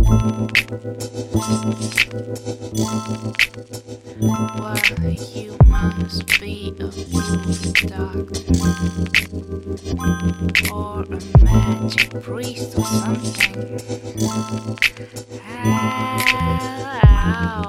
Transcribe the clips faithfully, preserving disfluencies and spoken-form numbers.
Why you must be a voodoo doctor or a magic priest or something. Ow.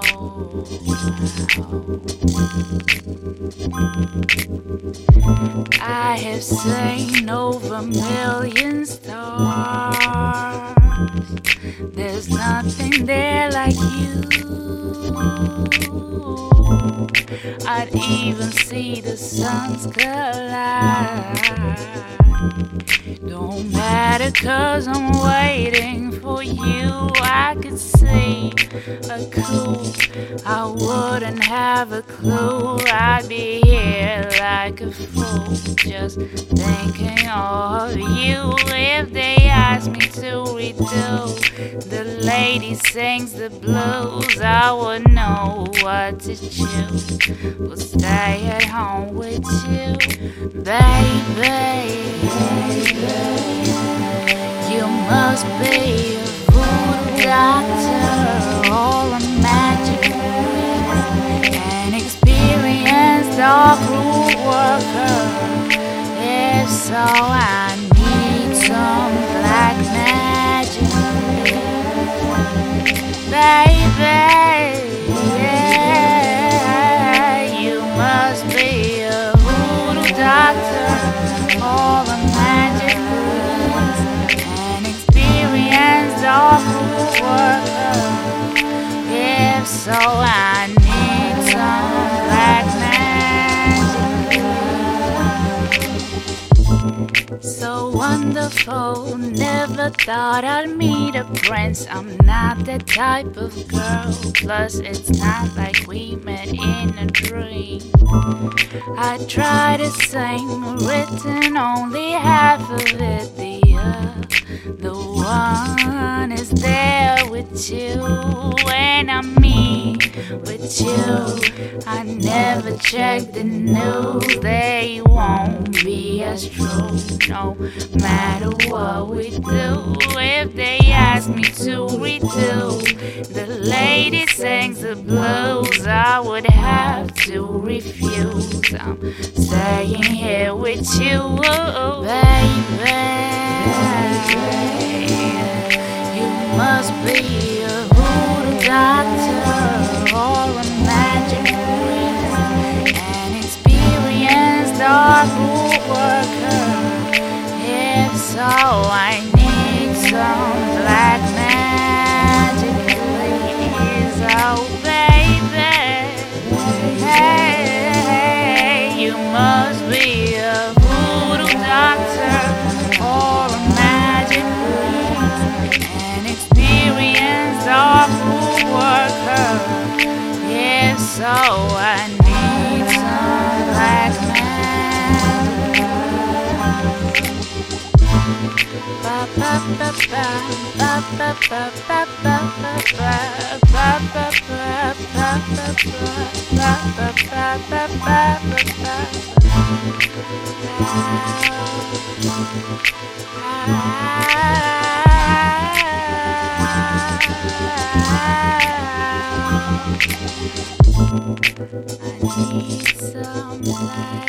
I have seen over million stars. There's nothing there like you. I'd even see the suns collide. Don't matter, 'cause I'm waiting for you. I could see a coup, I wouldn't have a clue. I'd be here like a fool, just thinking of you. If they asked me to redo the lady sings the blues, I would know what to choose. We'll stay at home with you, baby. You must be a voodoo doctor or a magic priest, an experienced dark root worker. If so, I need some black magic, baby. Yeah, you must be a voodoo doctor or a magic priest, an experienced dark root worker. If so, I need some black magic. So wonderful, never thought I'd meet a prince. I'm not that type of girl, plus it's not like we met in a dream. I try to sing, written only half of it. The other one is there with you. When I'm me with you, I never check the news. They won't be as true, no matter what we do. If they ask me to redo the lady sings the blues, I would have to refuse. I'm staying here with you, baby. You must be a voodoo doctor or a magic priest, an experienced dark root worker. If so, I need some black magic, please, oh baby. Hey, you must be a voodoo doctor or a magic priest, an experienced dark root worker. If so, I need some black magic. Ba ba ba ba ba ba ba ba ba ba ba ba ba ba ba ba. I need some light.